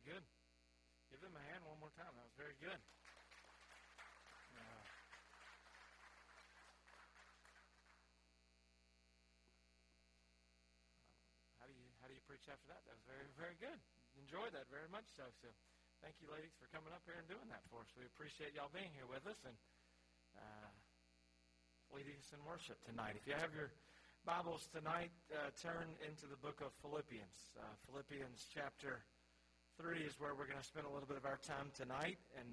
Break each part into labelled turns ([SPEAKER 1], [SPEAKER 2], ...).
[SPEAKER 1] good. Give him a hand one more time. That was very good. How do you preach after that? That was very, very good. Enjoyed that very much so. So thank you, ladies, for coming up here and doing that for us. We appreciate y'all being here with us and leading us in worship tonight. If you have your Bibles tonight, turn into the book of Philippians. Philippians chapter 3 is where we're going to spend a little bit of our time tonight. And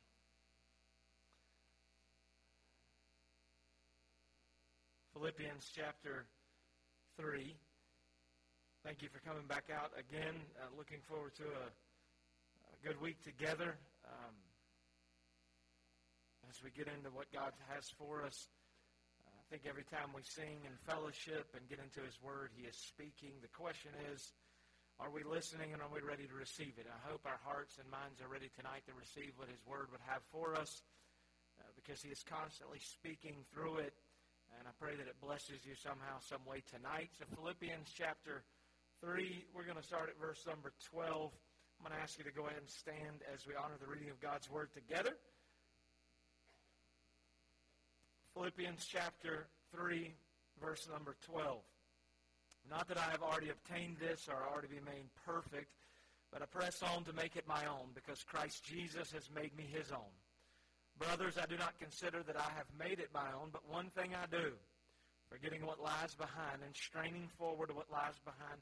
[SPEAKER 1] Philippians chapter 3. Thank you for coming back out again. Looking forward to a good week together. As we get into what God has for us, I think every time we sing and fellowship and get into His Word, He is speaking. The question is, are we listening and are we ready to receive it? I hope our hearts and minds are ready tonight to receive what His Word would have for us because He is constantly speaking through it. And I pray that it blesses you somehow, some way tonight. So Philippians chapter 3, we're going to start at verse number 12. I'm going to ask you to go ahead and stand as we honor the reading of God's Word together. Philippians chapter 3, verse number 12. Not that I have already obtained this or already been made perfect, but I press on to make it my own, because Christ Jesus has made me His own. Brothers, I do not consider that I have made it my own, but one thing I do, forgetting what lies behind and straining forward to what lies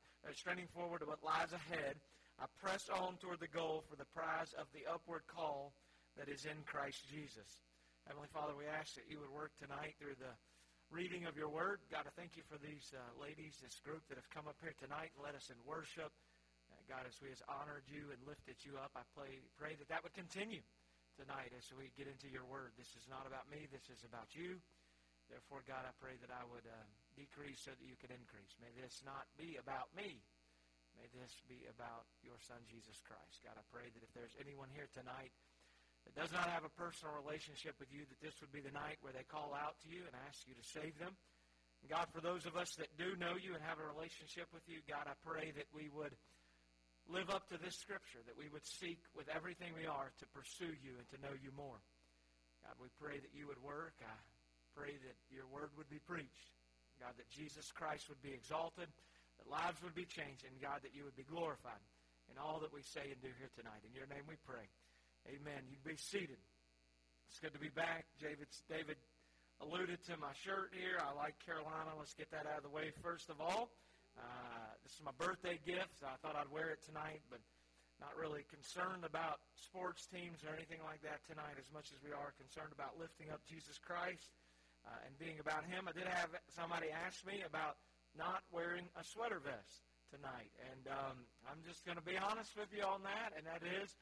[SPEAKER 1] ahead, I press on toward the goal for the prize of the upward call that is in Christ Jesus. Heavenly Father, we ask that you would work tonight through the reading of your word. God, I thank you for these ladies, this group that have come up here tonight and led us in worship. God, as we have honored you and lifted you up, I pray that that would continue tonight as we get into your word. This is not about me. This is about you. Therefore, God, I pray that I would decrease so that you could increase. May this not be about me. May this be about your Son, Jesus Christ. God, I pray that if there's anyone here tonight that does not have a personal relationship with you, that this would be the night where they call out to you and ask you to save them. And God, for those of us that do know you and have a relationship with you, God, I pray that we would live up to this scripture, that we would seek with everything we are to pursue you and to know you more. God, we pray that you would work. I pray that your word would be preached. God, that Jesus Christ would be exalted, that lives would be changed, and God, that you would be glorified in all that we say and do here tonight. In your name we pray. Amen. You can be seated. It's good to be back. David alluded to my shirt here. I like Carolina. Let's get that out of the way first of all. This is my birthday gift. I thought I'd wear it tonight, but not really concerned about sports teams or anything like that tonight as much as we are concerned about lifting up Jesus Christ and being about Him. I did have somebody ask me about not wearing a sweater vest tonight, and I'm just going to be honest with you on that, and that is,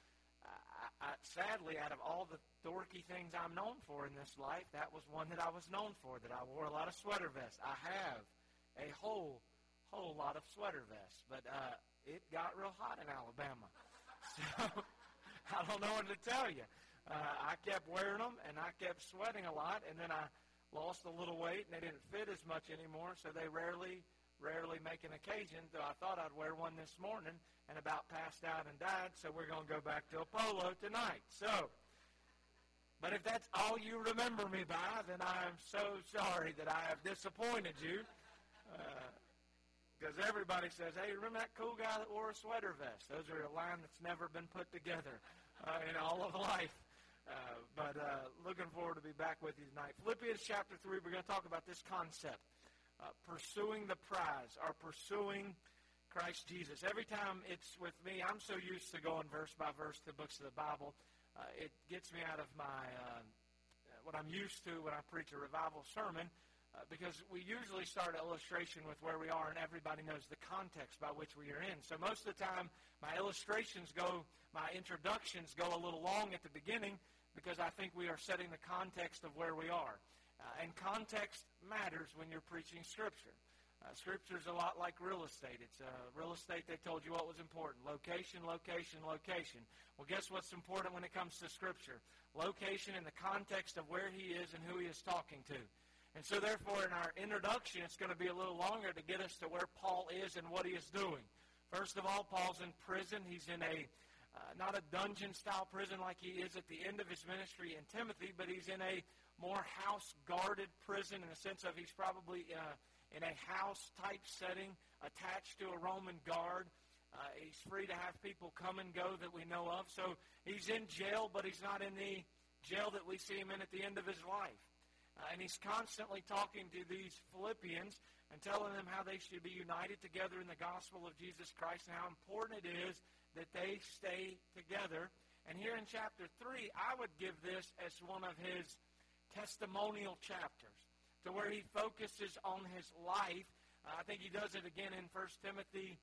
[SPEAKER 1] sadly, out of all the dorky things I'm known for in this life, that was one that I was known for, that I wore a lot of sweater vests. I have a whole lot of sweater vests, but it got real hot in Alabama. So I don't know what to tell you. I kept wearing them, and I kept sweating a lot, and then I lost a little weight, and they didn't fit as much anymore, so they rarely make an occasion, though I thought I'd wear one this morning and about passed out and died, so we're going to go back to a polo tonight. So, but if that's all you remember me by, then I am so sorry that I have disappointed you, because everybody says, hey, remember that cool guy that wore a sweater vest? Those are a line that's never been put together in all of life. But looking forward to be back with you tonight. Philippians chapter 3, we're going to talk about this concept, pursuing the prize, or pursuing Christ Jesus. Every time it's with me, I'm so used to going verse by verse to the books of the Bible. It gets me out of my what I'm used to when I preach a revival sermon, because we usually start an illustration with where we are, and everybody knows the context by which we are in. So most of the time, my introductions go a little long at the beginning, because I think we are setting the context of where we are. And context matters when you're preaching Scripture. Scripture's a lot like real estate. It's real estate, they told you what was important. Location, location, location. Well, guess what's important when it comes to Scripture? Location in the context of where He is and who He is talking to. And so, therefore, in our introduction, it's going to be a little longer to get us to where Paul is and what he is doing. First of all, Paul's in prison. He's in a not a dungeon-style prison like he is at the end of his ministry in Timothy, but he's in a more house-guarded prison in the sense of he's probably in a house-type setting attached to a Roman guard. He's free to have people come and go that we know of. So he's in jail, but he's not in the jail that we see him in at the end of his life. And he's constantly talking to these Philippians and telling them how they should be united together in the gospel of Jesus Christ and how important it is that they stay together. And here in chapter 3, I would give this as one of his testimonial chapters, to where he focuses on his life. I think he does it again in 2 Timothy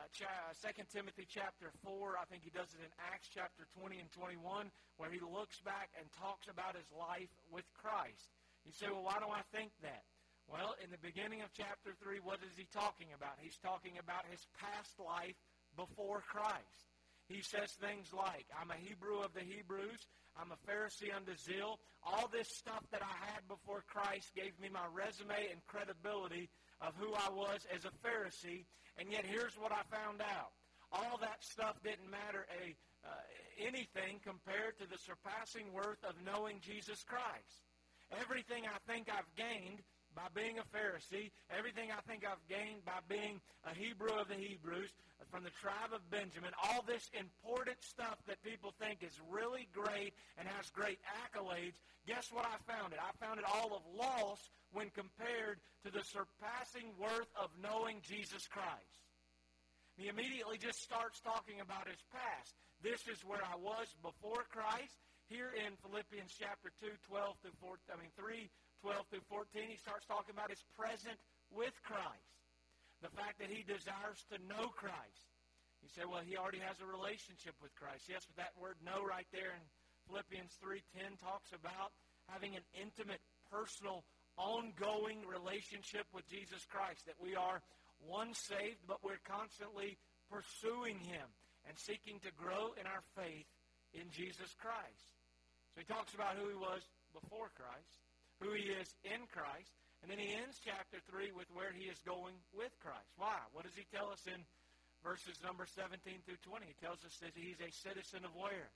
[SPEAKER 1] chapter 4. I think he does it in Acts chapter 20 and 21, where he looks back and talks about his life with Christ. You say, well, why do I think that? Well, in the beginning of chapter 3, what is he talking about? He's talking about his past life before Christ. He says things like, I'm a Hebrew of the Hebrews, I'm a Pharisee unto zeal. All this stuff that I had before Christ gave me my resume and credibility of who I was as a Pharisee, and yet here's what I found out. All that stuff didn't matter anything compared to the surpassing worth of knowing Jesus Christ. Everything I think I've gained by being a Pharisee, everything I think I've gained by being a Hebrew of the Hebrews, from the tribe of Benjamin, all this important stuff that people think is really great and has great accolades, guess what I found it? I found it all of loss when compared to the surpassing worth of knowing Jesus Christ. He immediately just starts talking about his past. This is where I was before Christ. Here in Philippians chapter 3, 12 through 14, he starts talking about his present with Christ. The fact that he desires to know Christ. You say, well, he already has a relationship with Christ. Yes, but that word know right there in Philippians 3:10 talks about having an intimate, personal, ongoing relationship with Jesus Christ. That we are once saved, but we're constantly pursuing him and seeking to grow in our faith in Jesus Christ. So he talks about who he was before Christ, who he is in Christ, and then he ends chapter 3 with where he is going with Christ. Why? What does he tell us in verses number 17 through 20? He tells us that he's a citizen of where?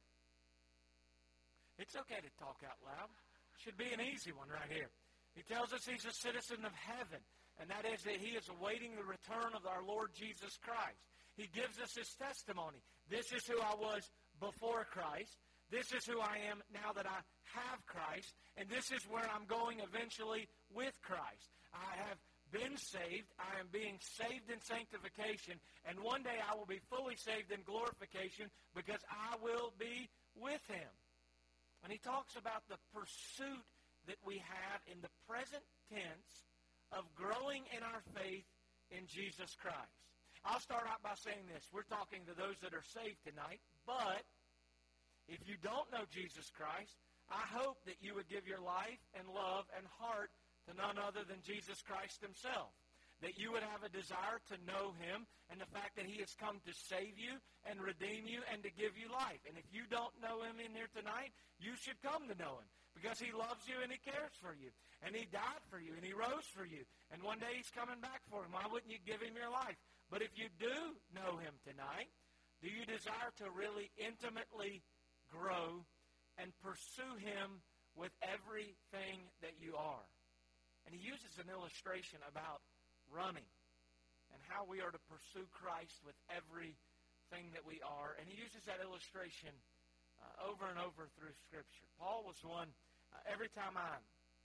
[SPEAKER 1] It's okay to talk out loud. Should be an easy one right here. He tells us he's a citizen of heaven, and that is that he is awaiting the return of our Lord Jesus Christ. He gives us his testimony. This is who I was before Christ. This is who I am now that I have Christ, and this is where I'm going eventually with Christ. I have been saved. I am being saved in sanctification, and one day I will be fully saved in glorification because I will be with him. And he talks about the pursuit that we have in the present tense of growing in our faith in Jesus Christ. I'll start out by saying this. We're talking to those that are saved tonight, but if you don't know Jesus Christ, I hope that you would give your life and love and heart to none other than Jesus Christ himself. That you would have a desire to know him and the fact that he has come to save you and redeem you and to give you life. And if you don't know him in here tonight, you should come to know him because he loves you and he cares for you. And he died for you and he rose for you. And one day he's coming back for him. Why wouldn't you give him your life? But if you do know him tonight, do you desire to really intimately grow and pursue him with everything that you are? And he uses an illustration about running and how we are to pursue Christ with everything that we are. And he uses that illustration over and over through Scripture. Paul was one, every time I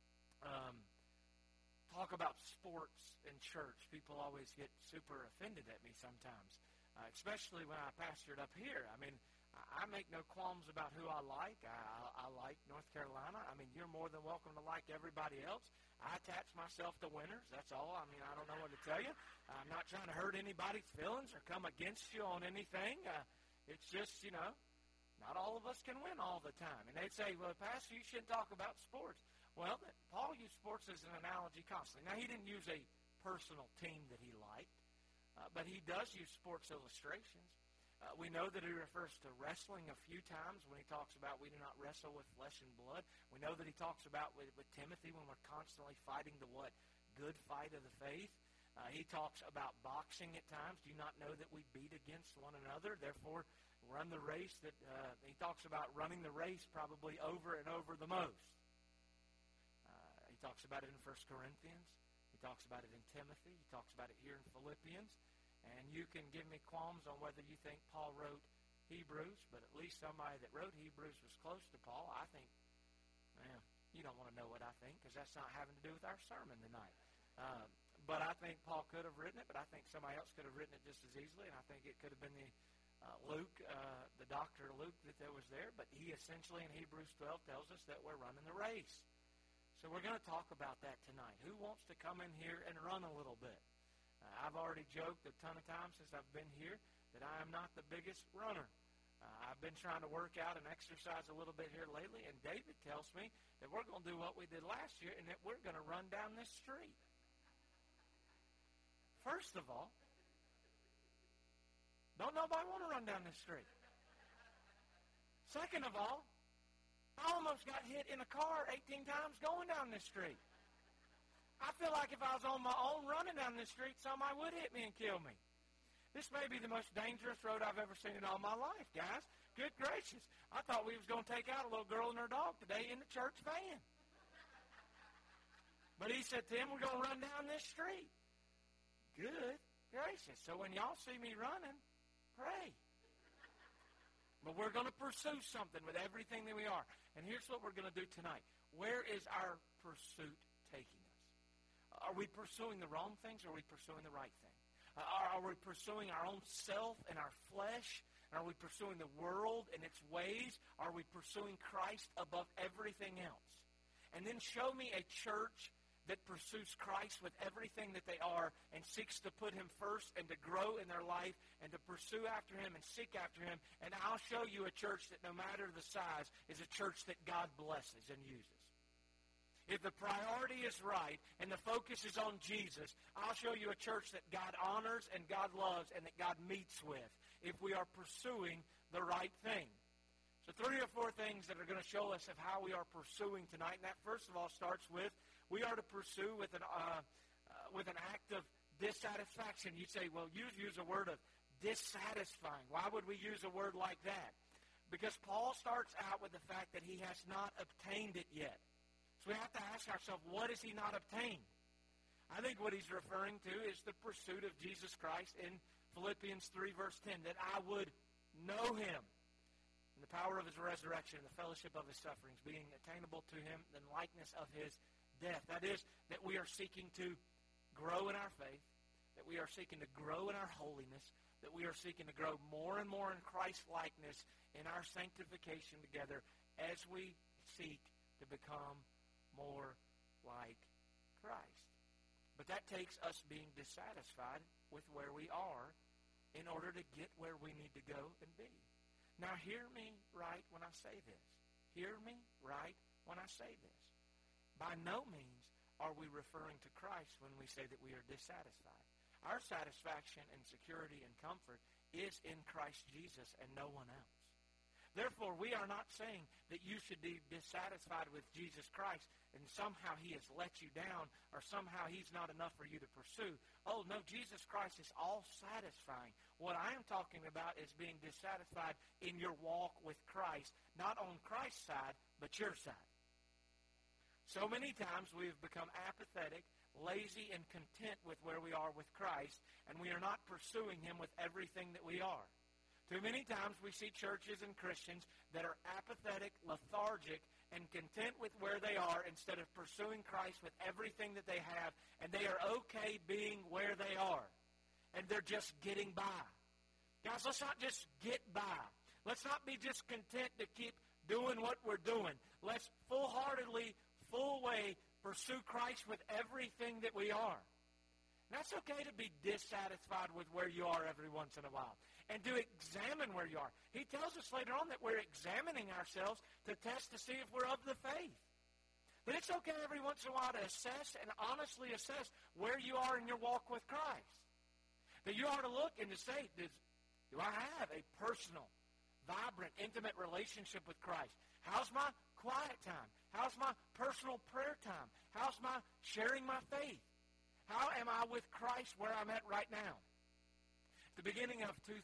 [SPEAKER 1] talk about sports in church, people always get super offended at me sometimes, especially when I pastored up here. I mean, I make no qualms about who I like. I like North Carolina. I mean, you're more than welcome to like everybody else. I attach myself to winners. That's all. I mean, I don't know what to tell you. I'm not trying to hurt anybody's feelings or come against you on anything. It's just, not all of us can win all the time. And they'd say, well, Pastor, you shouldn't talk about sports. Well, Paul used sports as an analogy constantly. Now, he didn't use a personal team that he liked, but he does use sports illustrations. We know that he refers to wrestling a few times when he talks about we do not wrestle with flesh and blood. We know that he talks about with Timothy when we're constantly fighting the what? Good fight of the faith. He talks about boxing at times. Do you not know that we beat against one another? Therefore, run the race that he talks about running the race probably over and over the most. He talks about it in 1 Corinthians. He talks about it in Timothy. He talks about it here in Philippians. And you can give me qualms on whether you think Paul wrote Hebrews, but at least somebody that wrote Hebrews was close to Paul. I think, man, you don't want to know what I think because that's not having to do with our sermon tonight. But I think Paul could have written it, but I think somebody else could have written it just as easily, and I think it could have been Luke, the Dr. Luke that was there, but he essentially in Hebrews 12 tells us that we're running the race. So we're going to talk about that tonight. Who wants to come in here and run a little bit? I've already joked a ton of times since I've been here that I am not the biggest runner. I've been trying to work out and exercise a little bit here lately, and David tells me that we're going to do what we did last year and that we're going to run down this street. First of all, don't nobody want to run down this street. Second of all, I almost got hit in a car 18 times going down this street. I feel like if I was on my own running down this street, somebody would hit me and kill me. This may be the most dangerous road I've ever seen in all my life, guys. Good gracious. I thought we was going to take out a little girl and her dog today in the church van. But he said, Tim, we're going to run down this street. Good gracious. So when y'all see me running, pray. But we're going to pursue something with everything that we are. And here's what we're going to do tonight. Where is our pursuit taking us? Are we pursuing the wrong things or are we pursuing the right thing? Are we pursuing our own self and our flesh? Are we pursuing the world and its ways? Are we pursuing Christ above everything else? And then show me a church that pursues Christ with everything that they are and seeks to put him first and to grow in their life and to pursue after him and seek after him. And I'll show you a church that no matter the size is a church that God blesses and uses. If the priority is right and the focus is on Jesus, I'll show you a church that God honors and God loves and that God meets with if we are pursuing the right thing. So 3 or 4 things that are going to show us of how we are pursuing tonight. And that first of all starts with we are to pursue with an act of dissatisfaction. You say, well, you use a word of dissatisfying. Why would we use a word like that? Because Paul starts out with the fact that he has not obtained it yet. So we have to ask ourselves, what has he not obtained? I think what he's referring to is the pursuit of Jesus Christ in Philippians 3, verse 10, that I would know him in the power of his resurrection, the fellowship of his sufferings, being attainable to him, the likeness of his death. That is, that we are seeking to grow in our faith, that we are seeking to grow in our holiness, that we are seeking to grow more and more in Christ-likeness in our sanctification together as we seek to become more like Christ. But that takes us being dissatisfied with where we are in order to get where we need to go and be. Now, hear me right when I say this. Hear me right when I say this. By no means are we referring to Christ when we say that we are dissatisfied. Our satisfaction and security and comfort is in Christ Jesus and no one else. Therefore, we are not saying that you should be dissatisfied with Jesus Christ and somehow he has let you down or somehow he's not enough for you to pursue. Oh, no, Jesus Christ is all satisfying. What I am talking about is being dissatisfied in your walk with Christ, not on Christ's side, but your side. So many times we have become apathetic, lazy, and content with where we are with Christ, and we are not pursuing him with everything that we are. Too many times we see churches and Christians that are apathetic, lethargic, and content with where they are instead of pursuing Christ with everything that they have, and they are okay being where they are. And they're just getting by. Guys, let's not just get by. Let's not be just content to keep doing what we're doing. Let's full-heartedly, full way pursue Christ with everything that we are. And that's okay to be dissatisfied with where you are every once in a while. And to examine where you are. He tells us later on that we're examining ourselves to test to see if we're of the faith. That it's okay every once in a while to assess and honestly assess where you are in your walk with Christ. That you are to look and to say, do I have a personal, vibrant, intimate relationship with Christ? How's my quiet time? How's my personal prayer time? How's my sharing my faith? How am I with Christ where I'm at right now? At the beginning of we're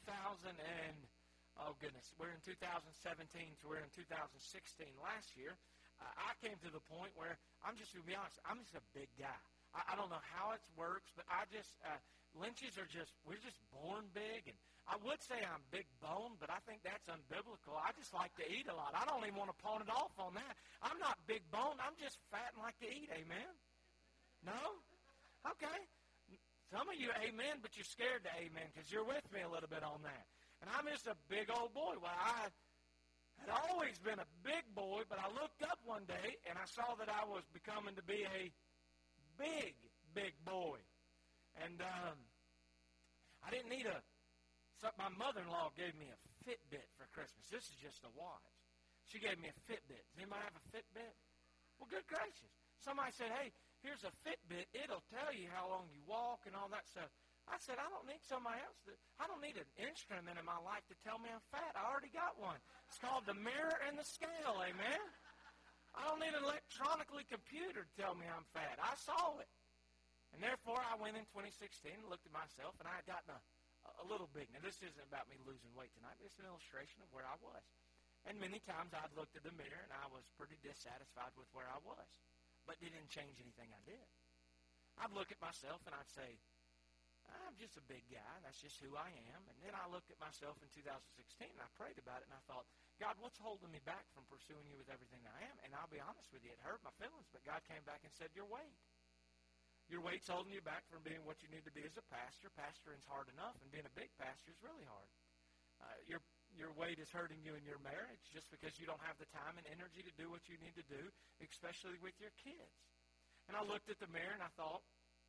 [SPEAKER 1] in 2017, so we're in 2016 last year. I came to the point where I'm just going to be honest, I'm just a big guy. I don't know how it works, but Lynches we're just born big. And I would say I'm big bone, but I think that's unbiblical. I just like to eat a lot. I don't even want to pawn it off on that. I'm not big bone. I'm just fat and like to eat, amen? No? Okay. Some of you amen, but you're scared to amen because you're with me a little bit on that. And I'm just a big old boy. Well, I had always been a big boy, but I looked up one day and I saw that I was becoming to be a big, big boy. And I didn't need my mother-in-law gave me a Fitbit for Christmas. This is just a watch. She gave me a Fitbit. Does anybody have a Fitbit? Well, good gracious. Somebody said, hey, here's a Fitbit. It'll tell you how long you walk and all that stuff. I said, I don't need somebody else. I don't need an instrument in my life to tell me I'm fat. I already got one. It's called the mirror and the scale, amen? I don't need an electronically computer to tell me I'm fat. I saw it. And therefore, I went in 2016 and looked at myself, and I had gotten a little big. Now, this isn't about me losing weight tonight, but it's an illustration of where I was. And many times I'd looked at the mirror, and I was pretty dissatisfied with where I was. But it didn't change anything I did. I'd look at myself, and I'd say, I'm just a big guy. That's just who I am. And then I looked at myself in 2016, and I prayed about it, and I thought, God, what's holding me back from pursuing you with everything I am? And I'll be honest with you, it hurt my feelings, but God came back and said, your weight. Your weight's holding you back from being what you need to be as a pastor. Pastoring's hard enough, and being a big pastor is really hard. Your weight is hurting you in your marriage just because you don't have the time and energy to do what you need to do, especially with your kids. And I looked at the mirror, and I thought,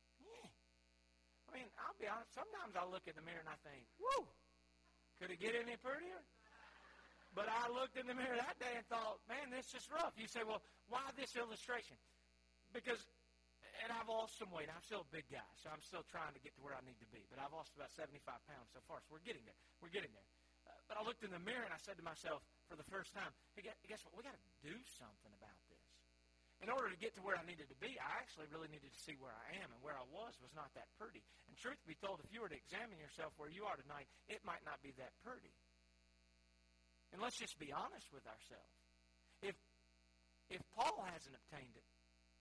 [SPEAKER 1] I'll be honest, sometimes I look at the mirror and I think, whoo, could it get any prettier? But I looked in the mirror that day and thought, man, this is rough. You say, well, why this illustration? Because... And I've lost some weight. I'm still a big guy, so I'm still trying to get to where I need to be. But I've lost about 75 pounds so far, so we're getting there. We're getting there. But I looked in the mirror, and I said to myself for the first time, hey, guess what? We got to do something about this. In order to get to where I needed to be, I actually really needed to see where I am, and where I was not that pretty. And truth be told, if you were to examine yourself where you are tonight, it might not be that pretty. And let's just be honest with ourselves. If Paul hasn't obtained it,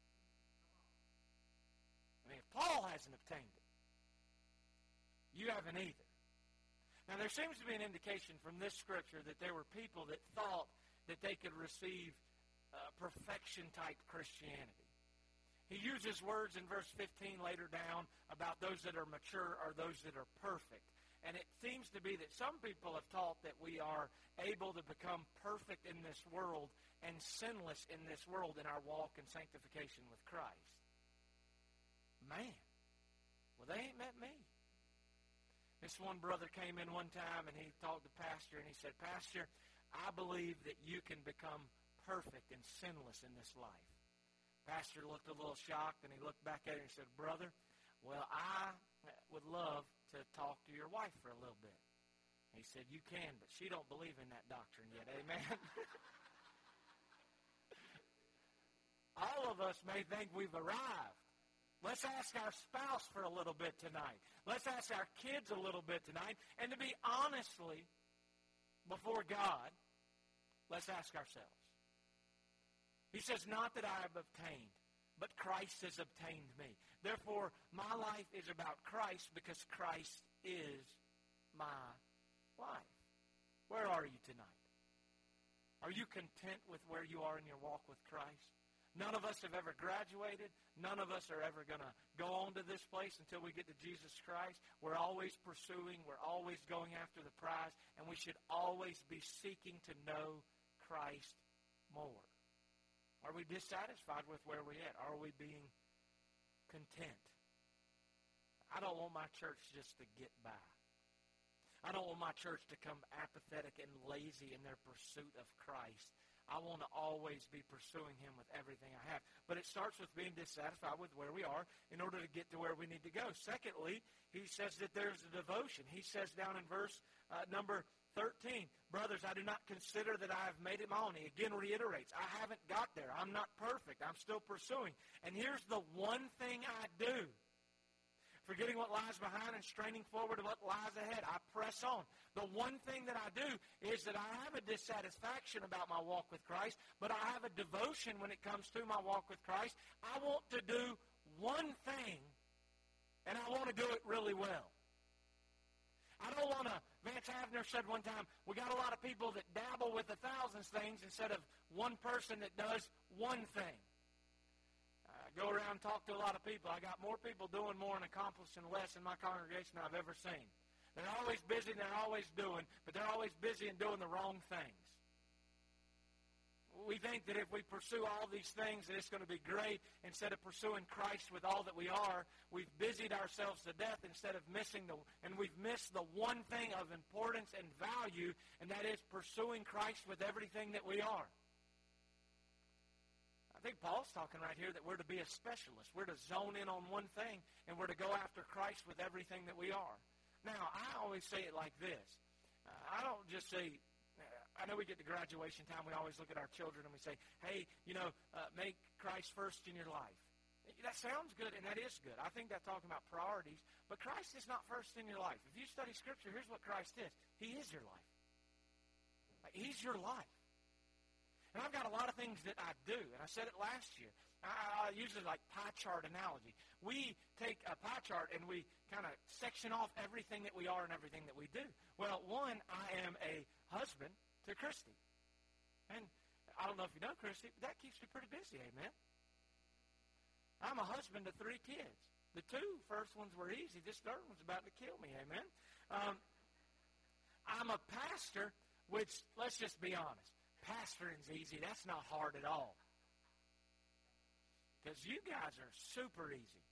[SPEAKER 1] if Paul hasn't obtained it, you haven't either. Now, there seems to be an indication from this scripture that there were people that thought that they could receive perfection-type Christianity. He uses words in verse 15 later down about those that are mature or those that are perfect. And it seems to be that some people have taught that we are able to become perfect in this world and sinless in this world in our walk and sanctification with Christ. Man, well, they ain't met me. This one brother came in one time, and he talked to Pastor, and he said, Pastor, I believe that you can become perfect and sinless in this life. Pastor looked a little shocked, and he looked back at him and said, Brother, well, I would love to talk to your wife for a little bit. He said, you can, but she don't believe in that doctrine yet, amen? All of us may think we've arrived. Let's ask our spouse for a little bit tonight. Let's ask our kids a little bit tonight. And to be honestly before God, let's ask ourselves. He says, not that I have obtained, but Christ has obtained me. Therefore, my life is about Christ because Christ is my life. Where are you tonight? Are you content with where you are in your walk with Christ? None of us have ever graduated. None of us are ever going to go on to this place until we get to Jesus Christ. We're always pursuing. We're always going after the prize. And we should always be seeking to know Christ more. Are we dissatisfied with where we're at? Are we being content? I don't want my church just to get by. I don't want my church to become apathetic and lazy in their pursuit of Christ. I want to always be pursuing Him with everything I have. But it starts with being dissatisfied with where we are in order to get to where we need to go. Secondly, he says that there's a devotion. He says down in verse number 13, brothers, I do not consider that I have made it my own. He again reiterates, I haven't got there. I'm not perfect. I'm still pursuing. And here's the one thing I do. forgetting what lies behind and straining forward to what lies ahead. I press on. The one thing that I do is that I have a dissatisfaction about my walk with Christ, but I have a devotion when it comes to my walk with Christ. I want to do one thing, and I want to do it really well. I don't want to, Vance Havner said one time, we got a lot of people that dabble with 1,000 things instead of one person that does one thing. I go around and talk to a lot of people. I got more people doing more and accomplishing less in my congregation than I've ever seen. They're always busy and they're always doing, but they're always busy and doing the wrong things. We think that if we pursue all these things that it's going to be great instead of pursuing Christ with all that we are. We've busied ourselves to death instead of and we've missed the one thing of importance and value, and that is pursuing Christ with everything that we are. I think Paul's talking right here that we're to be a specialist. We're to zone in on one thing, and we're to go after Christ with everything that we are. Now, I always say it like this. I don't just say, I know we get to graduation time, we always look at our children and we say, hey, make Christ first in your life. That sounds good, and that is good. I think that's talking about priorities, but Christ is not first in your life. If you study Scripture, here's what Christ is. He is your life. He's your life. And I've got a lot of things that I do, and I said it last year. I use it like pie chart analogy. We take a pie chart and we kind of section off everything that we are and everything that we do. Well, one, I am a husband to Christy. And I don't know if you know Christy, but that keeps me pretty busy, amen? I'm a husband to 3 kids. The 2 first ones were easy. This third one's about to kill me, amen? I'm a pastor, which, let's just be honest, pastoring's easy. That's not hard at all. Because you guys are super easy.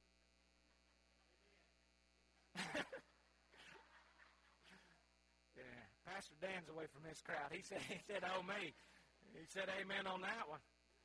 [SPEAKER 1] Yeah, Pastor Dan's away from this crowd. He said, oh, me. He said amen on that one.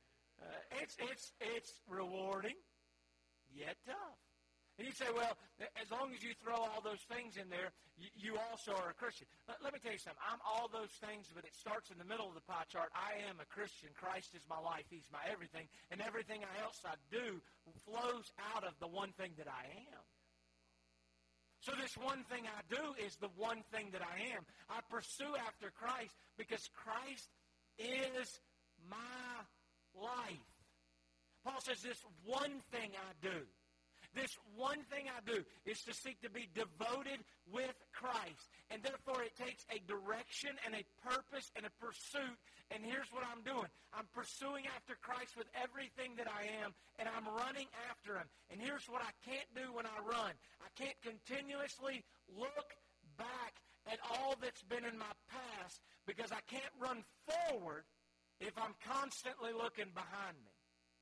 [SPEAKER 1] It's rewarding, yet tough. And you say, well, as long as you throw all those things in there, you also are a Christian. Let me tell you something. I'm all those things, but it starts in the middle of the pie chart. I am a Christian. Christ is my life. He's my everything. And everything else I do flows out of the one thing that I am. So this one thing I do is the one thing that I am. I pursue after Christ because Christ is my life. Paul says this one thing I do. This one thing I do is to seek to be devoted with Christ. And therefore it takes a direction and a purpose and a pursuit. And here's what I'm doing. I'm pursuing after Christ with everything that I am, and I'm running after Him. And here's what I can't do when I run. I can't continuously look back at all that's been in my past because I can't run forward if I'm constantly looking behind me.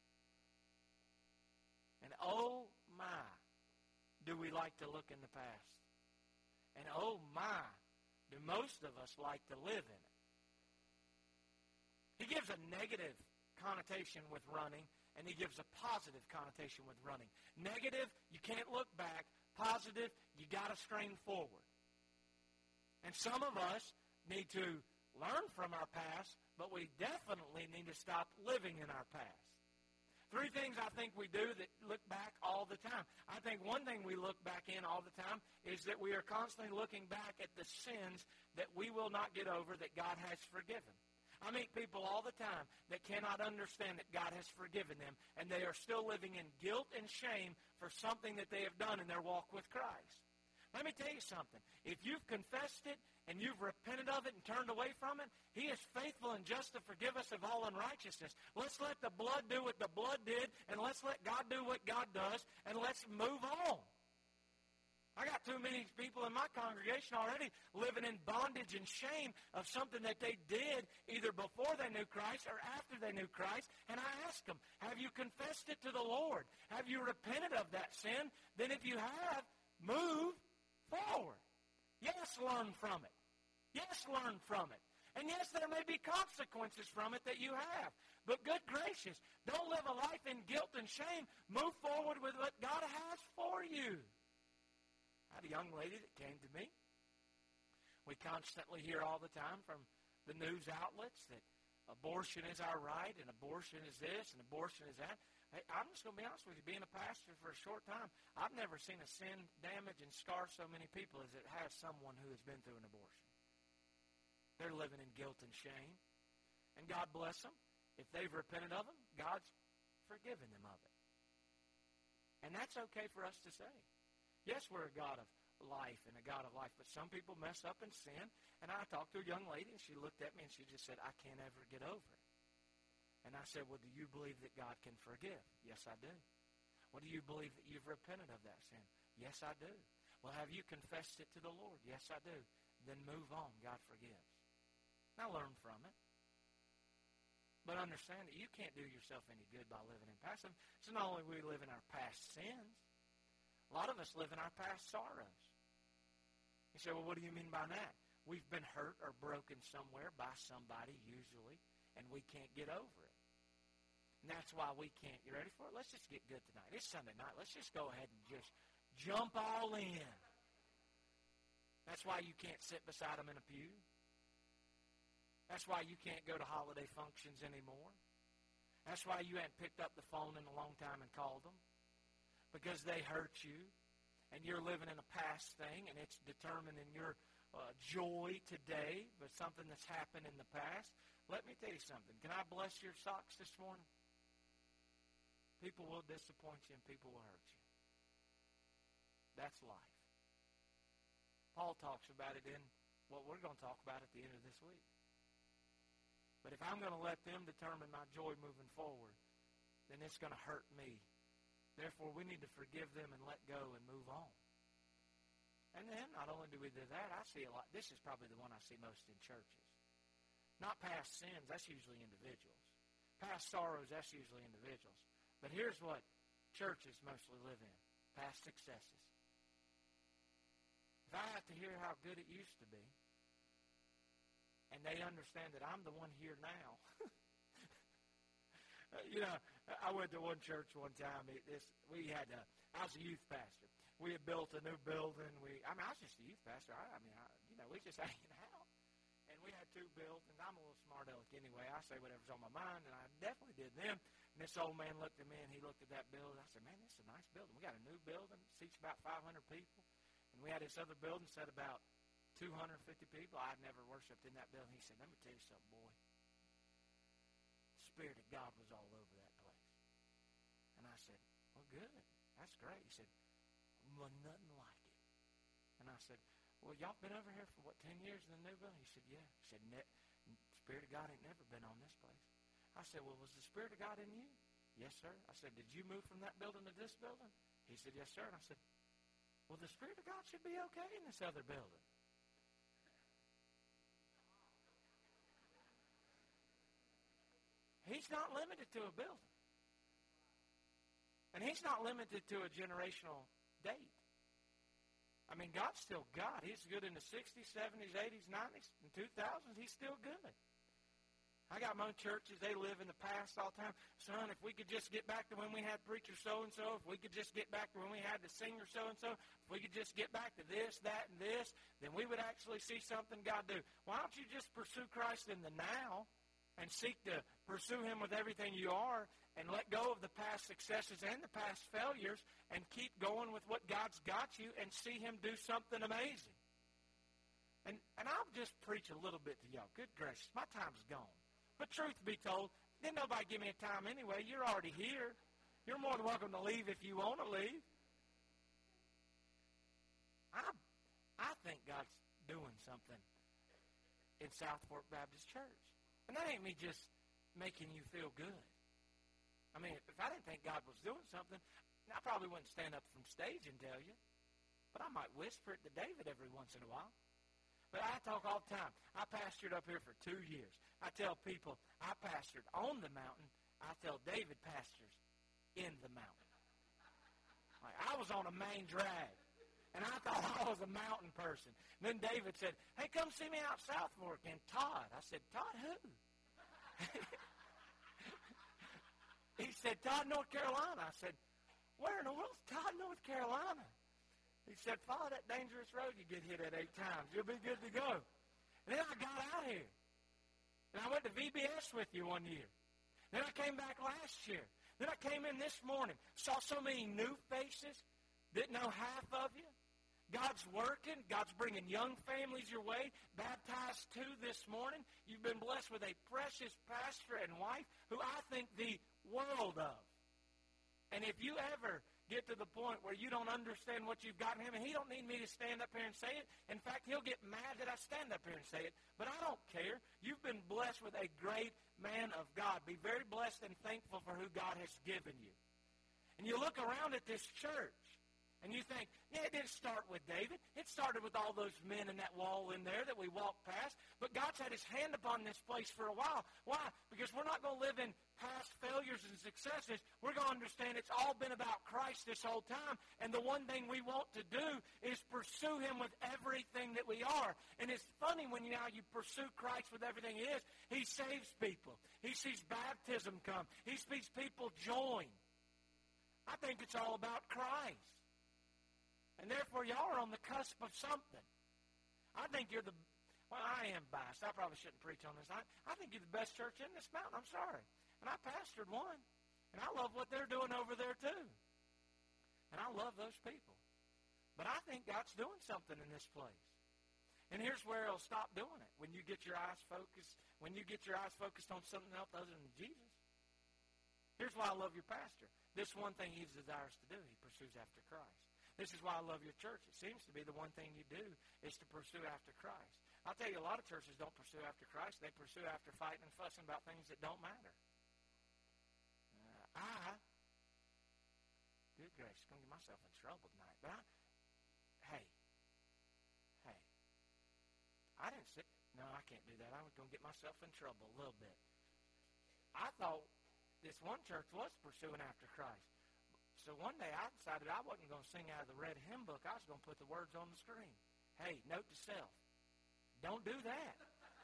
[SPEAKER 1] And oh my, do we like to look in the past. And oh my, do most of us like to live in it. He gives a negative connotation with running, and he gives a positive connotation with running. Negative, you can't look back. Positive, you got to strain forward. And some of us need to learn from our past, but we definitely need to stop living in our past. 3 things I think we do that look back all the time. I think one thing we look back in all the time is that we are constantly looking back at the sins that we will not get over that God has forgiven. I meet people all the time that cannot understand that God has forgiven them, and they are still living in guilt and shame for something that they have done in their walk with Christ. Let me tell you something. If you've confessed it and you've repented of it and turned away from it, He is faithful and just to forgive us of all unrighteousness. Let's let the blood do what the blood did, and let's let God do what God does, and let's move on. I got too many people in my congregation already living in bondage and shame of something that they did either before they knew Christ or after they knew Christ. And I ask them, have you confessed it to the Lord? Have you repented of that sin? Then if you have, move forward. Yes, learn from it. Yes, learn from it. And yes, there may be consequences from it that you have. But good gracious, don't live a life in guilt and shame. Move forward with what God has for you. I had a young lady that came to me. We constantly hear all the time from the news outlets that abortion is our right and abortion is this and abortion is that. Hey, I'm just going to be honest with you. Being a pastor for a short time, I've never seen a sin damage and scar so many people as it has someone who has been through an abortion. They're living in guilt and shame. And God bless them. If they've repented of them, God's forgiven them of it. And that's okay for us to say. Yes, we're a God of life and a God of life, but some people mess up and sin. And I talked to a young lady, and she looked at me, and she just said, I can't ever get over it. And I said, well, do you believe that God can forgive? Yes, I do. Well, do you believe that you've repented of that sin? Yes, I do. Well, have you confessed it to the Lord? Yes, I do. Then move on. God forgives. Now learn from it. But understand that you can't do yourself any good by living in past sins. So not only we live in our past sins, a lot of us live in our past sorrows. You say, well, what do you mean by that? We've been hurt or broken somewhere by somebody, usually, and we can't get over it. And that's why we can't. You ready for it? Let's just get good tonight. It's Sunday night. Let's just go ahead and just jump all in. That's why you can't sit beside them in a pew. That's why you can't go to holiday functions anymore. That's why you hadn't picked up the phone in a long time and called them. Because they hurt you, and you're living in a past thing, and it's determining your joy today by something that's happened in the past. Let me tell you something. Can I bless your socks this morning? People will disappoint you, and people will hurt you. That's life. Paul talks about it in what we're going to talk about at the end of this week. But if I'm going to let them determine my joy moving forward, then it's going to hurt me. Therefore, we need to forgive them and let go and move on. And then, not only do we do that, I see a lot. This is probably the one I see most in churches. Not past sins, that's usually individuals. Past sorrows, that's usually individuals. But here's what churches mostly live in. Past successes. If I have to hear how good it used to be, and they understand that I'm the one here now. I went to one church one time. I was a youth pastor. We had built a new building. I was just a youth pastor. We just hanging out. And we had two buildings. I'm a little smart aleck anyway. I say whatever's on my mind, and I definitely did them. And this old man looked at me, and he looked at that building. I said, man, this is a nice building. We got a new building. It seats about 500 people. And we had this other building set about 250 people. I'd never worshipped in that building. He said, let me tell you something, boy. The Spirit of God was all over that place. And I said, well, good. That's great. He said, well, nothing like it. And I said, well, y'all been over here for, 10 years in the new building? He said, yeah. He said, Spirit of God ain't never been on this place. I said, well, was the Spirit of God in you? Yes, sir. I said, did you move from that building to this building? He said, yes, sir. And I said, well, the Spirit of God should be okay in this other building. He's not limited to a building. And he's not limited to a generational date. I mean, God's still God. He's good in the 60s, 70s, 80s, 90s, and 2000s. He's still good. I got my own churches. They live in the past all the time. Son, if we could just get back to when we had preacher so-and-so, if we could just get back to when we had the singer so-and-so, if we could just get back to this, that, and this, then we would actually see something God do. Why don't you just pursue Christ in the now and seek to pursue Him with everything you are and let go of the past successes and the past failures and keep going with what God's got you and see Him do something amazing. And I'll just preach a little bit to y'all. Good gracious, my time's gone. But truth be told, didn't nobody give me a time anyway. You're already here. You're more than welcome to leave if you want to leave. I think God's doing something in South Fork Baptist Church. And that ain't me just making you feel good. I mean, if I didn't think God was doing something, I probably wouldn't stand up from stage and tell you. But I might whisper it to David every once in a while. But I talk all the time. I pastored up here for 2 years. I tell people I pastored on the mountain. I tell David pastors in the mountain. Like I was on a main drag. And I thought I was a mountain person. And then David said, hey, come see me out South Fork. And Todd. I said, Todd who? He said, Todd, North Carolina. I said, where in the world is Todd, North Carolina? He said, follow that dangerous road you get hit at 8 times. You'll be good to go. And then I got out here. And I went to VBS with you one year. Then I came back last year. Then I came in this morning, saw so many new faces, didn't know half of you. God's working. God's bringing young families your way, baptized too this morning. You've been blessed with a precious pastor and wife who I think the world of. And if you ever get to the point where you don't understand what you've got in him, and he don't need me to stand up here and say it. In fact, he'll get mad that I stand up here and say it. But I don't care. You've been blessed with a great man of God. Be very blessed and thankful for who God has given you. And you look around at this church, and you think, yeah, it didn't start with David. It started with all those men in that wall in there that we walked past. But God's had his hand upon this place for a while. Why? Because we're not going to live in past failures and successes. We're going to understand it's all been about Christ this whole time. And the one thing we want to do is pursue him with everything that we are. And it's funny when you pursue Christ with everything he is. He saves people. He sees baptism come. He sees people join. I think it's all about Christ. And therefore, y'all are on the cusp of something. I think you're I am biased. I probably shouldn't preach on this. I think you're the best church in this mountain. I'm sorry. And I pastored one. And I love what they're doing over there, too. And I love those people. But I think God's doing something in this place. And here's where he'll stop doing it. When you get your eyes focused, on something else other than Jesus. Here's why I love your pastor. This one thing he desires to do, he pursues after Christ. This is why I love your church. It seems to be the one thing you do is to pursue after Christ. I'll tell you, a lot of churches don't pursue after Christ. They pursue after fighting and fussing about things that don't matter. Good gracious, going to get myself in trouble tonight. But hey, I didn't say, no, I can't do that. I was going to get myself in trouble a little bit. I thought this one church was pursuing after Christ. So one day I decided I wasn't going to sing out of the red hymn book. I was going to put the words on the screen. Hey, note to self, don't do that.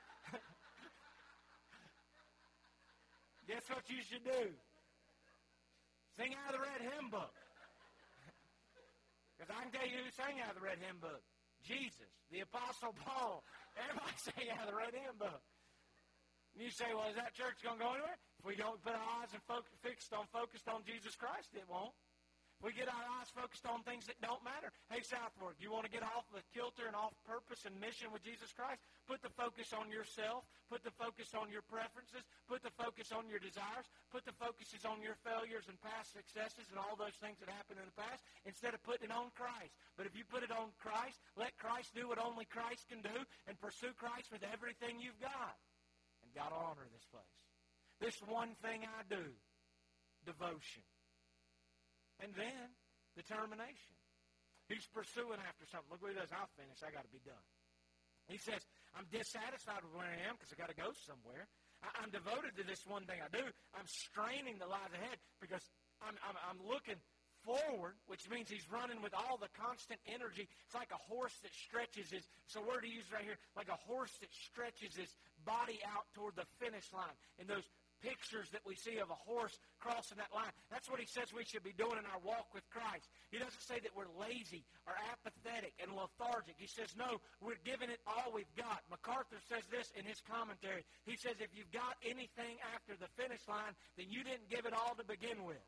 [SPEAKER 1] Guess what you should do? Sing out of the red hymn book. Because I can tell you who sang out of the red hymn book. Jesus, the Apostle Paul. Everybody sang out of the red hymn book. And you say, well, is that church going to go anywhere? If we don't put our eyes focused on Jesus Christ, it won't. If we get our eyes focused on things that don't matter. Hey, Southward, you want to get off the kilter and off purpose and mission with Jesus Christ? Put the focus on yourself. Put the focus on your preferences. Put the focus on your desires. Put the focuses on your failures and past successes and all those things that happened in the past instead of putting it on Christ. But if you put it on Christ, let Christ do what only Christ can do and pursue Christ with everything you've got. And God will honor this place. This one thing I do, devotion. And then, determination. He's pursuing after something. Look what he does. I'll finish. I got to be done. He says, I'm dissatisfied with where I am because I got to go somewhere. I'm devoted to this one thing I do. I'm straining the lies ahead because I'm looking forward, which means he's running with all the constant energy. It's like a horse that stretches his, it's a word he uses right here, like a horse that stretches his body out toward the finish line. And those pictures that we see of a horse crossing that line, that's what he says we should be doing in our walk with Christ. He doesn't say that we're lazy or apathetic and lethargic. He says, no, we're giving it all we've got. MacArthur says this in his commentary. He says, if you've got anything after the finish line, then you didn't give it all to begin with.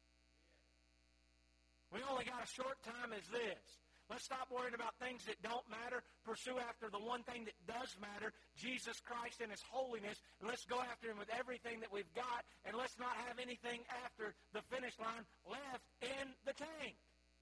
[SPEAKER 1] We only got a short time as this. Let's stop worrying about things that don't matter. Pursue after the one thing that does matter, Jesus Christ and his holiness. And let's go after him with everything that we've got. And let's not have anything after the finish line left in the tank.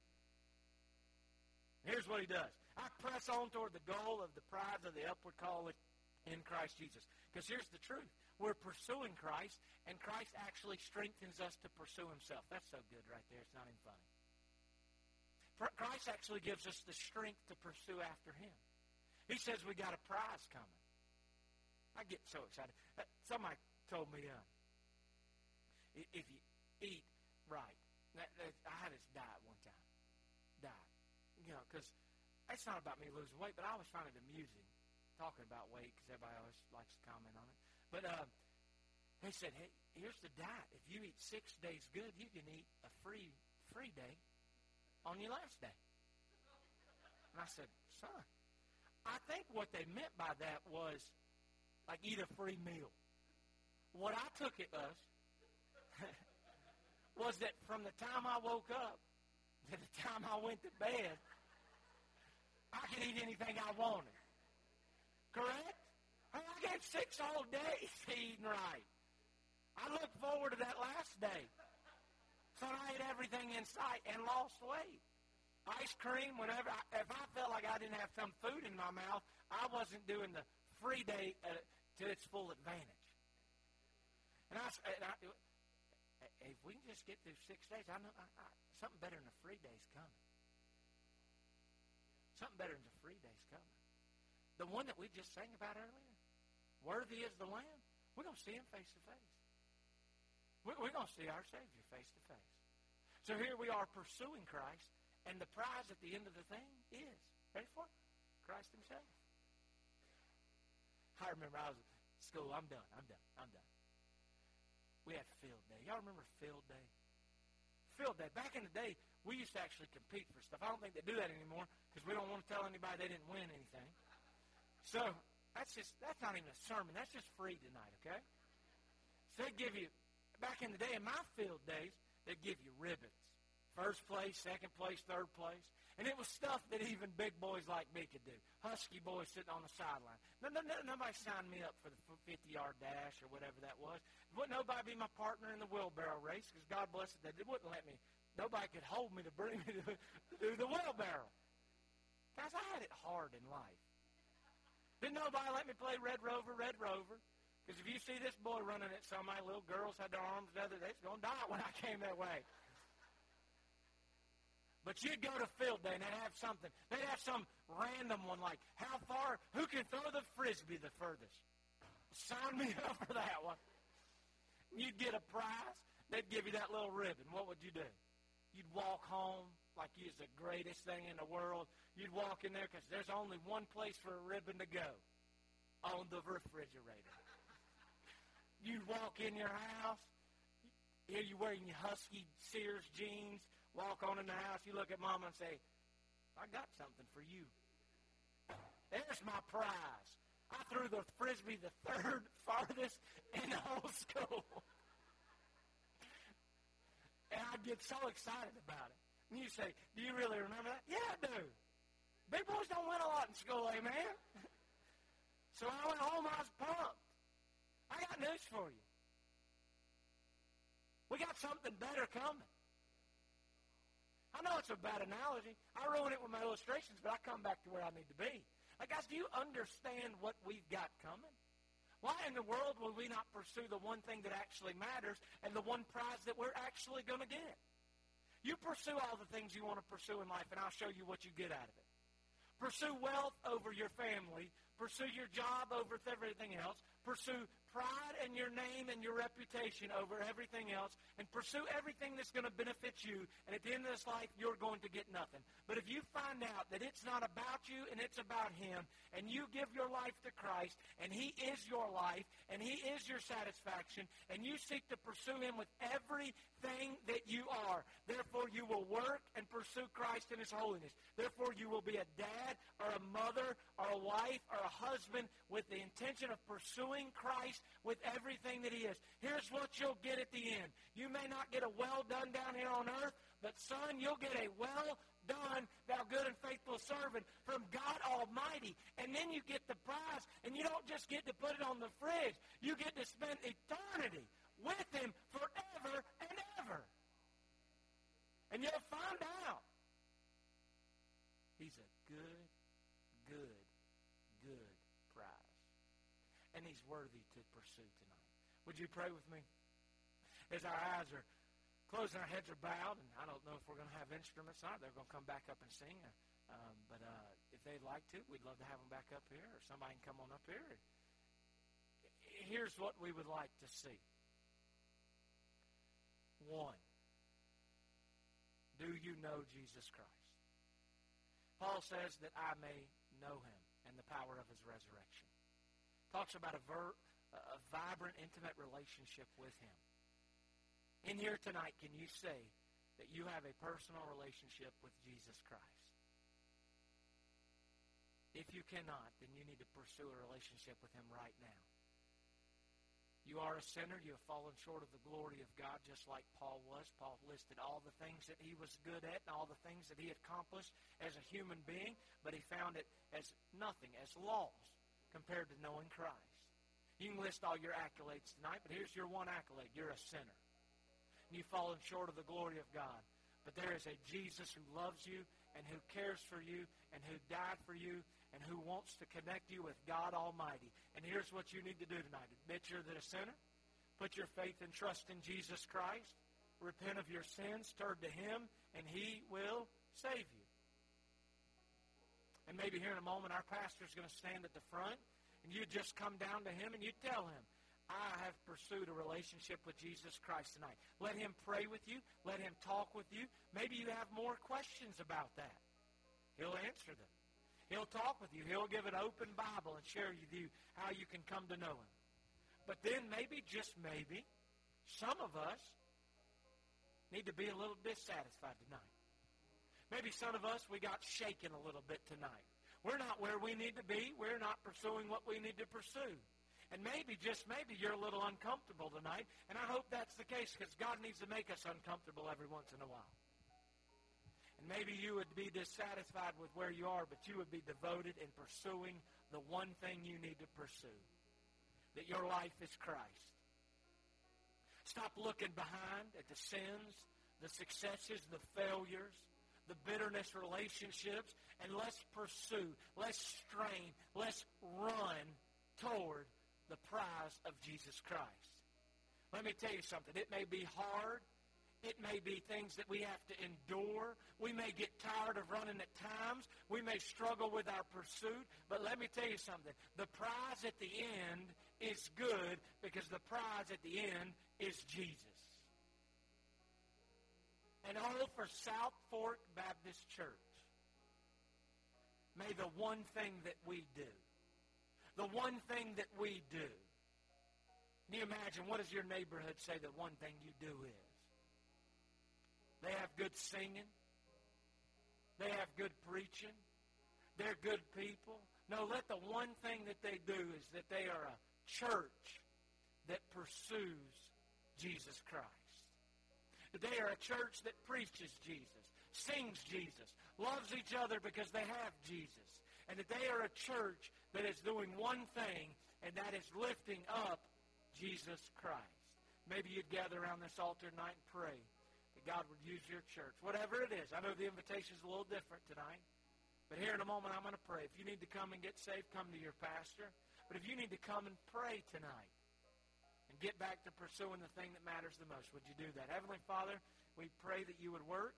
[SPEAKER 1] Here's what he does. I press on toward the goal of the prize of the upward call in Christ Jesus. Because here's the truth. We're pursuing Christ, and Christ actually strengthens us to pursue himself. That's so good right there. It's not even funny. Christ actually gives us the strength to pursue after him. He says we got a prize coming. I get so excited. Somebody told me if you eat right. I had this diet one time. Because it's not about me losing weight, but I always find it amusing talking about weight because everybody always likes to comment on it. But they said, hey, here's the diet. If you eat 6 days good, you can eat a free day on your last day. And I said, son, I think what they meant by that was like eat a free meal. What I took it was, was that from the time I woke up to the time I went to bed, I could eat anything I wanted. Correct? I gave 6 whole days to eating right. I look forward to that last day. So I ate everything in sight and lost weight. Ice cream, if I felt like I didn't have some food in my mouth, I wasn't doing the free day to its full advantage. And if we can just get through 6 days, I know something better than a free day's coming. Something better than a free day's coming. The one that we just sang about earlier, worthy is the Lamb. We're going to see him face to face. We're going to see our Savior face to face. So here we are pursuing Christ, and the prize at the end of the thing is, ready for it? Christ himself. I remember I was at school. I'm done. We had field day. Y'all remember field day? Field day. Back in the day, we used to actually compete for stuff. I don't think they do that anymore because we don't want to tell anybody they didn't win anything. So that's not even a sermon. That's just free tonight, okay? So they give you, back in the day, in my field days, they'd give you ribbons. First place, second place, third place. And it was stuff that even big boys like me could do. Husky boys sitting on the sideline. Nobody signed me up for the 50-yard dash or whatever that was. Wouldn't nobody be my partner in the wheelbarrow race because God bless it, they wouldn't let me. Nobody could hold me to bring me to do the wheelbarrow. Guys, I had it hard in life. Didn't nobody let me play Red Rover? Because if you see this boy running at somebody, little girls had their arms together, they was going to die when I came that way. But you'd go to field day and they'd have something. They'd have some random one like, how far, who can throw the Frisbee the furthest? Sign me up for that one. You'd get a prize. They'd give you that little ribbon. What would you do? You'd walk home like you was the greatest thing in the world. You'd walk in there because there's only one place for a ribbon to go, on the refrigerator. You'd walk in your house. Here you wearing your Husky Sears jeans. Walk on in the house. You look at Mama and say, I got something for you. There's my prize. I threw the Frisbee the third farthest in the whole school. And I'd get so excited about it. And you say, do you really remember that? Yeah, I do. Big boys don't win a lot in school, amen? So I went home, I was pumped. I got news for you. We got something better coming. I know it's a bad analogy. I ruin it with my illustrations, but I come back to where I need to be. Like, guys, do you understand what we've got coming? Why in the world will we not pursue the one thing that actually matters and the one prize that we're actually going to get? You pursue all the things you want to pursue in life, and I'll show you what you get out of it. Pursue wealth over your family. Pursue your job over everything else. Pursue pride and your name and your reputation over everything else. And pursue everything that's going to benefit you. And at the end of this life, you're going to get nothing. But if you find out that it's not about you and it's about him, and you give your life to Christ, and he is your life, and he is your satisfaction, and you seek to pursue him with everything that you are, therefore you will work and pursue Christ in his holiness. Therefore you will be a dad or a mother or a wife or a husband with the intention of pursuing Christ with everything that he is. Here's what you'll get at the end. You may not get a well done down here on earth, but son, you'll get a well done, thou good and faithful servant from God Almighty. And then you get the prize, and you don't just get to put it on the fridge. You get to spend eternity with him forever and ever. And you'll find out he's a good, good, good prize. And he's worthy to pursue tonight. Would you pray with me? As our eyes are closed and our heads are bowed, and I don't know if we're going to have instruments or not. They're going to come back up and sing. But if they'd like to, we'd love to have them back up here, or somebody can come on up here. Here's what we would like to see. 1, do you know Jesus Christ? Paul says that I may know him and the power of his resurrection. Talks about a vibrant, intimate relationship with him. In here tonight, can you say that you have a personal relationship with Jesus Christ? If you cannot, then you need to pursue a relationship with him right now. You are a sinner. You have fallen short of the glory of God, just like Paul was. Paul listed all the things that he was good at and all the things that he accomplished as a human being, but he found it as nothing, as loss, compared to knowing Christ. You can list all your accolades tonight, but here's your one accolade. You're a sinner. And you've fallen short of the glory of God. But there is a Jesus who loves you and who cares for you and who died for you and who wants to connect you with God Almighty. And here's what you need to do tonight. Admit you're a sinner. Put your faith and trust in Jesus Christ. Repent of your sins. Turn to Him, and He will save you. And maybe here in a moment, our pastor's going to stand at the front, and you just come down to him and you tell him, I have pursued a relationship with Jesus Christ tonight. Let him pray with you. Let him talk with you. Maybe you have more questions about that. He'll answer them. He'll talk with you. He'll give an open Bible and share with you how you can come to know him. But then maybe, just maybe, some of us need to be a little dissatisfied tonight. Maybe some of us, we got shaken a little bit tonight. We're not where we need to be. We're not pursuing what we need to pursue. And maybe, just maybe, you're a little uncomfortable tonight. And I hope that's the case, because God needs to make us uncomfortable every once in a while. And maybe you would be dissatisfied with where you are, but you would be devoted in pursuing the one thing you need to pursue. That your life is Christ. Stop looking behind at the sins, the successes, the failures, the bitterness relationships, and let's pursue, let's strain, let's run toward the prize of Jesus Christ. Let me tell you something. It may be hard. It may be things that we have to endure. We may get tired of running at times. We may struggle with our pursuit. But let me tell you something. The prize at the end is good, because the prize at the end is Jesus. And all for South Fork Baptist Church, may the one thing that we do, the one thing that we do, can you imagine, what does your neighborhood say the one thing you do is? They have good singing. They have good preaching. They're good people. No, let the one thing that they do is that they are a church that pursues Jesus Christ. That they are a church that preaches Jesus, sings Jesus, loves each other because they have Jesus. And that they are a church that is doing one thing, and that is lifting up Jesus Christ. Maybe you'd gather around this altar tonight and pray that God would use your church. Whatever it is. I know the invitation is a little different tonight. But here in a moment, I'm going to pray. If you need to come and get saved, come to your pastor. But if you need to come and pray tonight and get back to pursuing the thing that matters the most, would you do that? Heavenly Father, we pray that you would work.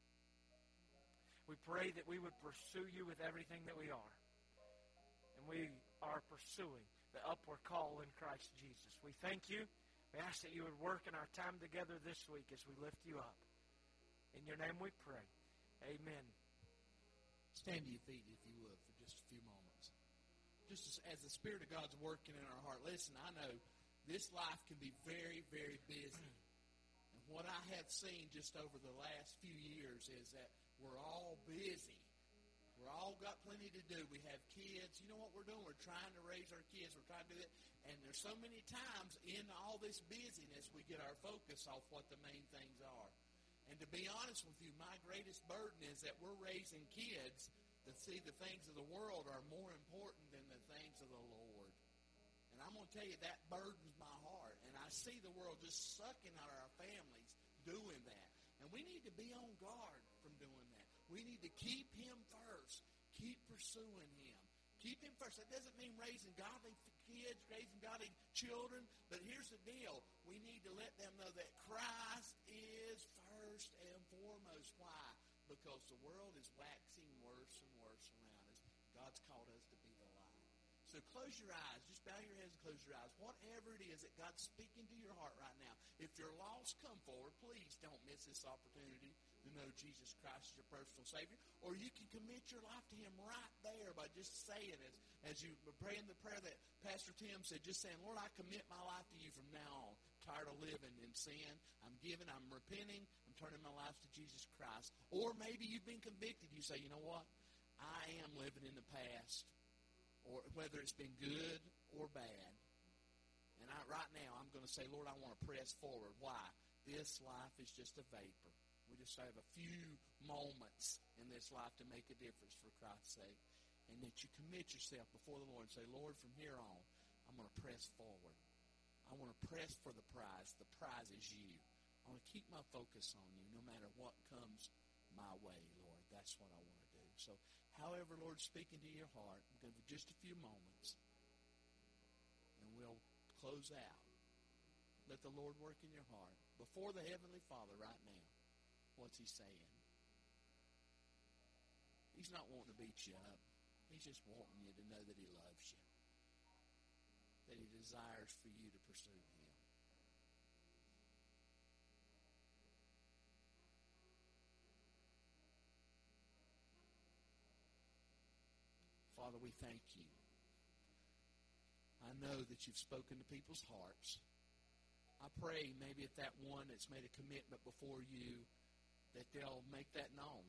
[SPEAKER 1] We pray that we would pursue you with everything that we are. And we are pursuing the upward call in Christ Jesus. We thank you. We ask that you would work in our time together this week as we lift you up. In your name we pray. Amen.
[SPEAKER 2] Stand to your feet, if you would, for just a few moments. Just as the Spirit of God's working in our heart. Listen, I know this life can be very, very busy. And what I have seen just over the last few years is that we're all busy. We're all got plenty to do. We have kids. You know what we're doing? We're trying to raise our kids. We're trying to do it. And there's so many times in all this busyness we get our focus off what the main things are. And to be honest with you, my greatest burden is that we're raising kids that see the things of the world are more important than the things of the Lord. And I'm going to tell you, that burdens my heart. And I see the world just sucking out our families doing that. And we need to be on guard from doing that. We need to keep him first. Keep pursuing him. Keep him first. That doesn't mean raising godly kids, raising godly children. But here's the deal. We need to let them know that Christ is first and foremost. Why? Because the world is waxing worse and worse around us. God's called us to be the light. So close your eyes. Just bow your heads and close your eyes. Whatever it is that God's speaking to your heart right now, if you're lost, come forward. Please don't miss this opportunity to know Jesus Christ as your personal Savior. Or you can commit your life to him right there by just saying it. As you pray in the prayer that Pastor Tim said, just saying, Lord, I commit my life to you from now on. Tired of living in sin. I'm giving, I'm repenting, I'm turning my life to Jesus Christ. Or maybe you've been convicted. You say, you know what? I am living in the past. Or whether it's been good or bad. And And right now, I'm going to say, Lord, I want to press forward. Why? This life is just a vapor. We just have a few moments in this life to make a difference for Christ's sake. And that you commit yourself before the Lord and say, Lord, from here on, I'm going to press forward. I want to press for the prize. The prize is you. I want to keep my focus on you no matter what comes my way, Lord. That's what I want to do. So, however, Lord, speaking to your heart, I'm going to give just a few moments. And we'll close out. Let the Lord work in your heart. Before the Heavenly Father right now, what's He saying? He's not wanting to beat you up. He's just wanting you to know that He loves you. That He desires for you to pursue Him. Father, we thank you. I know that you've spoken to people's hearts. I pray maybe if that one that's made a commitment before you, that they'll make that known.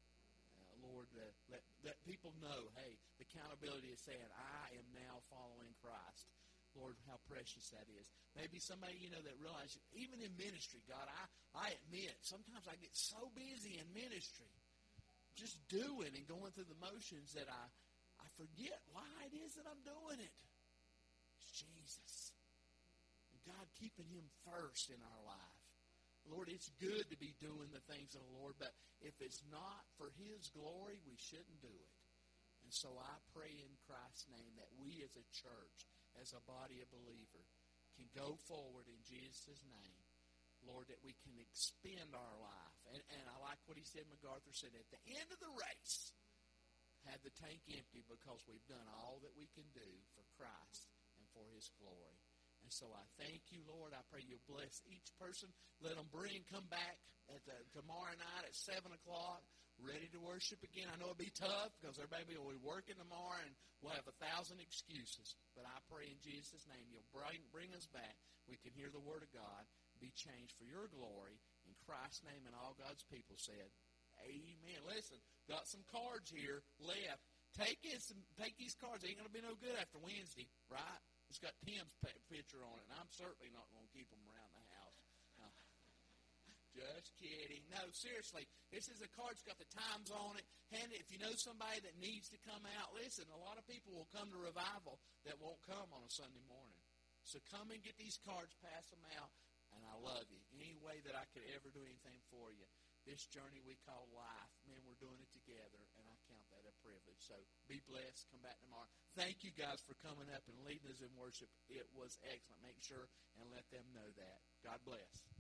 [SPEAKER 2] Lord, let people know, hey, the accountability is saying, I am now following Christ. Lord, how precious that is. Maybe somebody, that realizes, even in ministry, God, I admit, sometimes I get so busy in ministry, just doing and going through the motions that I forget why it is that I'm doing it. It's Jesus. And God keeping Him first in our life. Lord, it's good to be doing the things of the Lord, but if it's not for His glory, we shouldn't do it. And so I pray in Christ's name that we as a church, as a body of believers, can go forward in Jesus' name. Lord, that we can expend our life. And I like what he said, MacArthur said, at the end of the race, have the tank empty because we've done all that we can do for Christ and for His glory. And so I thank you, Lord. I pray you'll bless each person. Let them come back tomorrow night at 7 o'clock, ready to worship again. I know it'll be tough because everybody will be working tomorrow and we'll have 1,000 excuses. But I pray in Jesus' name you'll bring us back. We can hear the Word of God, be changed for your glory. In Christ's name, and all God's people said, amen. Listen, got some cards here left. Take these cards. They ain't going to be no good after Wednesday, right? It's got Tim's picture on it, and I'm certainly not going to keep them around the house. No. Just kidding. No, seriously, this is a card. It's got the times on it. Hand it. If you know somebody that needs to come out, listen, a lot of people will come to revival that won't come on a Sunday morning. So come and get these cards, pass them out, and I love you. Any way that I could ever do anything for you. This journey we call life, man, we're doing it together, and I count that a privilege. So be blessed. Come back tomorrow. Thank you guys for coming up and leading us in worship. It was excellent. Make sure and let them know that. God bless.